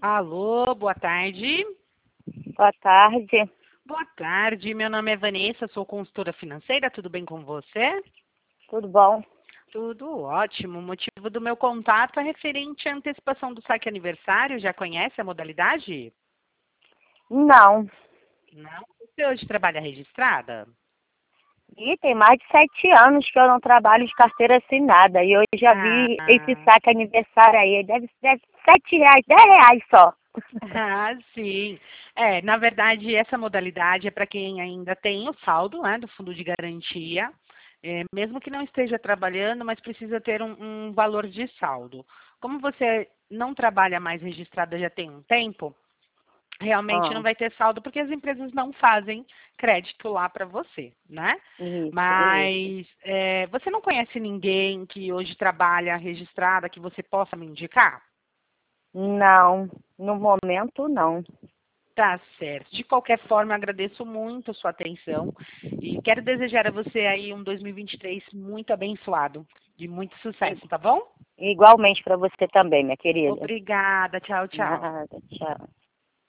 Alô, boa tarde. Boa tarde. Boa tarde, meu nome é Vanessa, sou consultora financeira, tudo bem com você? Tudo bom? Tudo ótimo. O motivo do meu contato é referente à antecipação do saque aniversário. Já conhece a modalidade? Não. Não? Você hoje trabalha registrada? E tem mais de 7 anos que eu não trabalho de carteira assinada. E eu já vi esse Ah, saque aniversário aí. Deve ser R$ 7, R$ 10 só. ah, sim. Na verdade, essa modalidade é para quem ainda tem o saldo, né, do fundo de garantia, mesmo que não esteja trabalhando, mas precisa ter um valor de saldo. Como você não trabalha mais registrada já tem um tempo, realmente não Ah, vai ter saldo porque as empresas não fazem crédito lá para você, né? isso. Mas você não conhece ninguém que hoje trabalha registrada que você possa me indicar? Não. No momento, não. Tá certo. De qualquer forma, agradeço muito a sua atenção e quero desejar a você aí um 2023 muito abençoado, de muito I- sucesso, tá bom? Igualmente para você também, minha querida. Obrigada. Tchau, tchau. Nada, tchau.